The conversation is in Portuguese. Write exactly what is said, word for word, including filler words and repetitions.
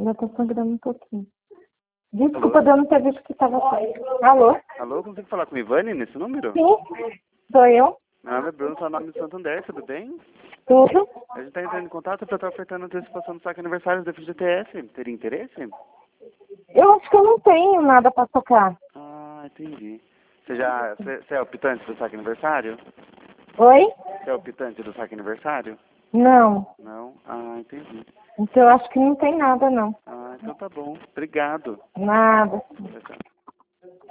Já tô sangrando um pouquinho. Desculpa, eu não ter visto que tava aqui. Alô? Alô, consigo falar com o Ivane nesse número? Sim, sou eu. Meu nome é Bruno, sou nome de Santander, tudo bem? Tudo? A gente tá entrando em contato para estar ofertando antecipação do saque aniversário do F G T S. Teria interesse? Eu acho que eu não tenho nada pra tocar. Ah, entendi. Você já. Você, você é optante do saque aniversário? Oi? Você é optante do saque aniversário? Não. Não? Ah, entendi. Então eu acho que não tem nada, não. Ah, então tá bom. Obrigado. Nada. Tchau, tchau.